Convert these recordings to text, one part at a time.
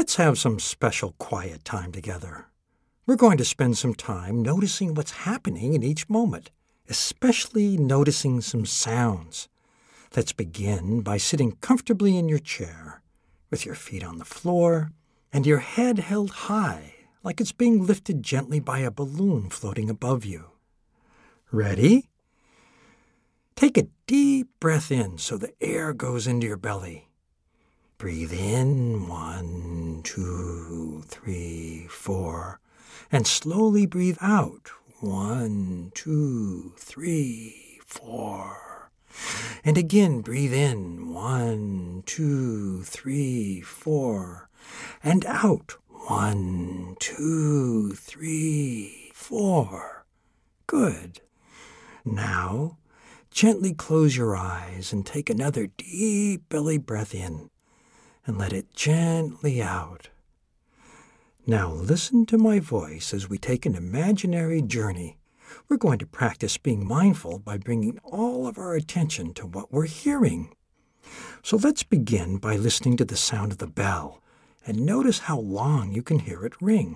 Let's have some special quiet time together. We're going to spend some time noticing what's happening in each moment, especially noticing some sounds. Let's begin by sitting comfortably in your chair, with your feet on the floor and your head held high, like it's being lifted gently by a balloon floating above you. Ready? Take a deep breath in so the air goes into your belly. Breathe in, 1, 2, 3, 4, and slowly breathe out, 1, 2, 3, 4. And again, breathe in, 1, 2, 3, 4, and out, 1, 2, 3, 4. Good. Now, gently close your eyes and take another deep belly breath in, and let it gently out. Now listen to my voice as we take an imaginary journey. We're going to practice being mindful by bringing all of our attention to what we're hearing. So let's begin by listening to the sound of the bell, and notice how long you can hear it ring.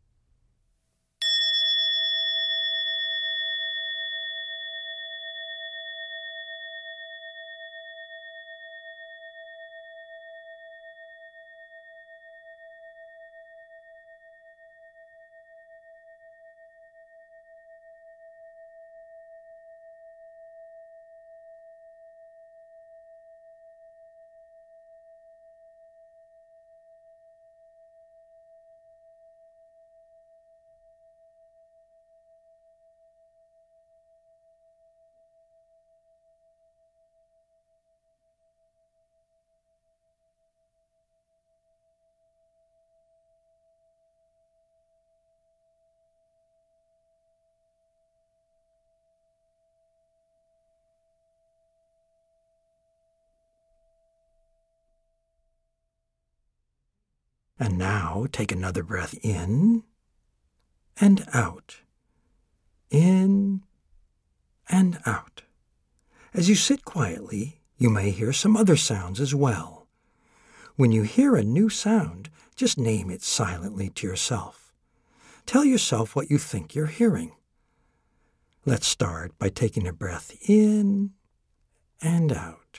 And now take another breath in and out, in and out. As you sit quietly, you may hear some other sounds as well. When you hear a new sound, just name it silently to yourself. Tell yourself what you think you're hearing. Let's start by taking a breath in and out,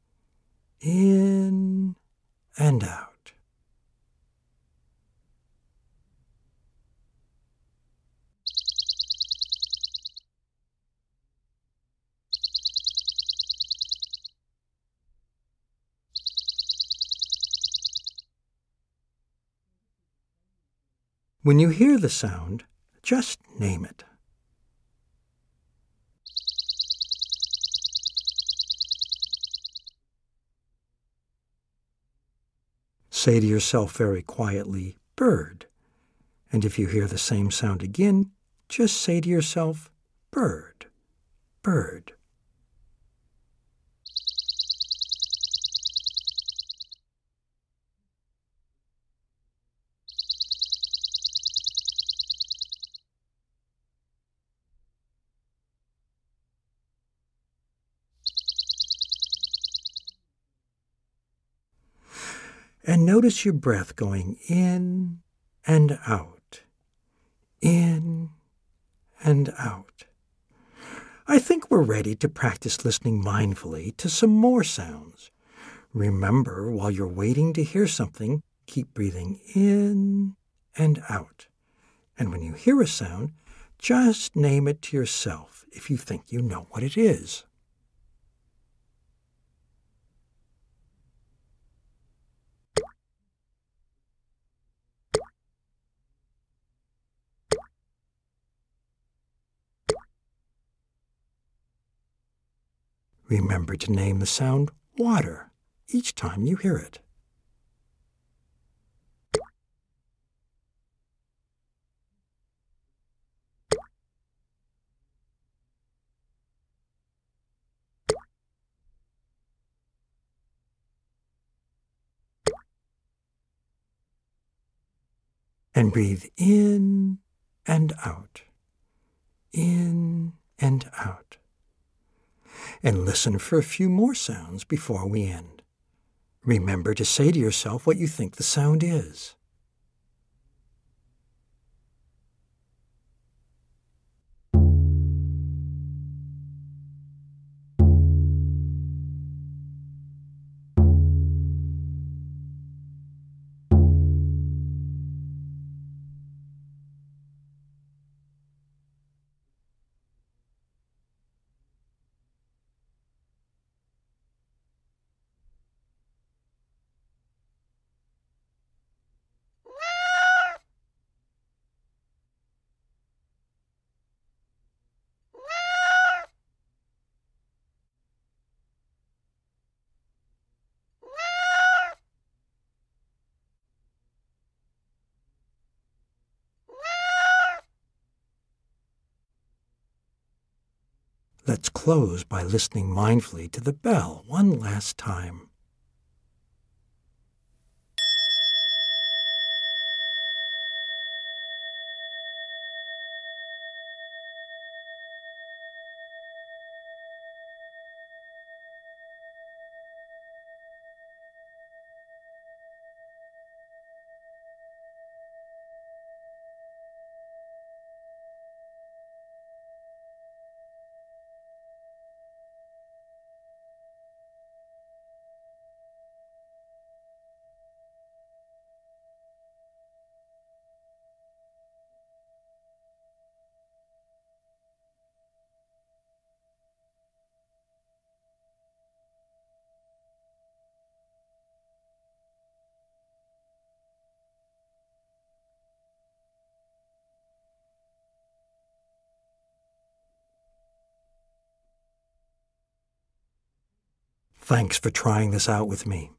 in and out. When you hear the sound, just name it. Say to yourself very quietly, bird. And if you hear the same sound again, just say to yourself, bird, bird. And notice your breath going in and out, in and out. I think we're ready to practice listening mindfully to some more sounds. Remember, while you're waiting to hear something, keep breathing in and out. And when you hear a sound, just name it to yourself if you think you know what it is. Remember to name the sound water each time you hear it. And breathe in and out, in and out. And listen for a few more sounds before we end. Remember to say to yourself what you think the sound is. Let's close by listening mindfully to the bell one last time. Thanks for trying this out with me.